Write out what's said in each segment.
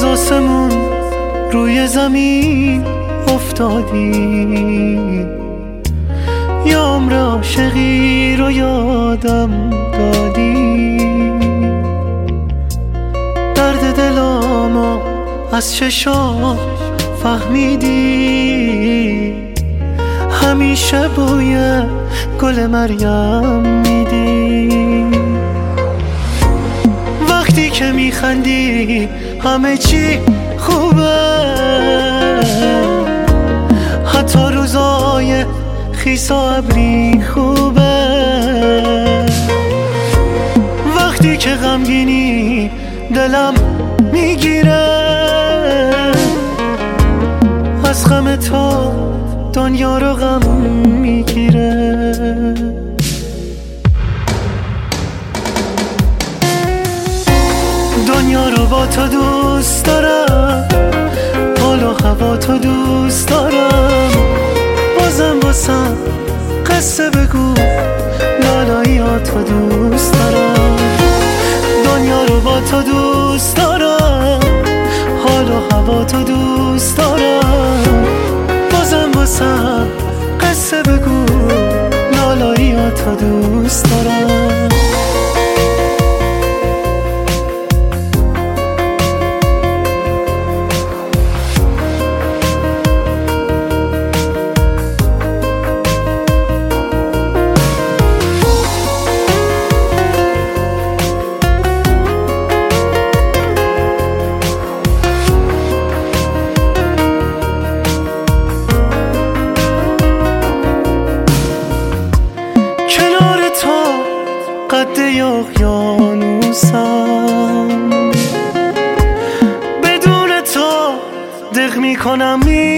از آسمون روی زمین افتادی، یا عمر عاشقی رو یادم دادی. درد دلامو از چشام فهمیدی، همیشه بوی گل مریم میدی. وقتی که میخندی همه چی خوبه، حتی روزای خیس و ابری خوبه. وقتی که غمگینی دلم میگیره، از غم تو دنیا رو غم میگیره. دنیا رو با تو دوست دارم، حال و هوا تو دوست دارم. بازم واسم قصه بگو، لالایی ها تو دوست دارم. دنیا رو با تو دوست دارم، حال و هوا تو دوست دارم. بازم واسم قصه بگو، لالایی ها تو دوست دارم. قد اقیانوسم، بدون تو دق میکنم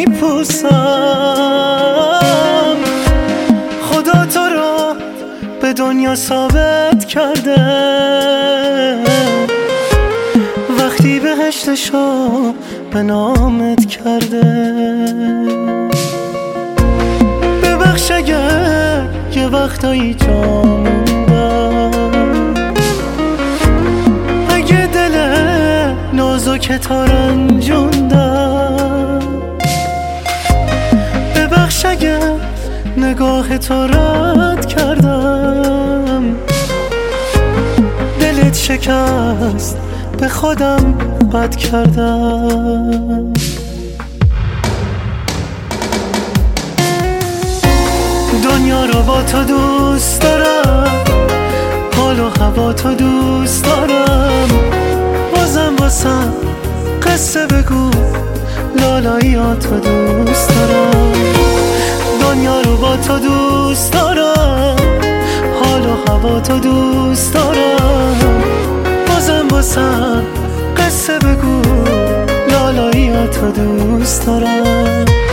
میپوسم. خدا تو رو به دنیا ثابت کرده، وقتی بهشتشو به نامت کرده. ببخش اگر یه وقتایی جا که تا رنجوندم. ببخش اگر نگاه تو رد کردم، دلت شکست به خودم بد کردم. دنیا رو با تو دوست دارم، حال و هوا تو دوست دارم. بازم واسم قصه بگو، لالایی ها تو دوست دارم. دنیا رو با تو دوست دارم، حال و هوا تو دوست دارم. بازم واسم قصه بگو، لالایی ها تو دوست دارم.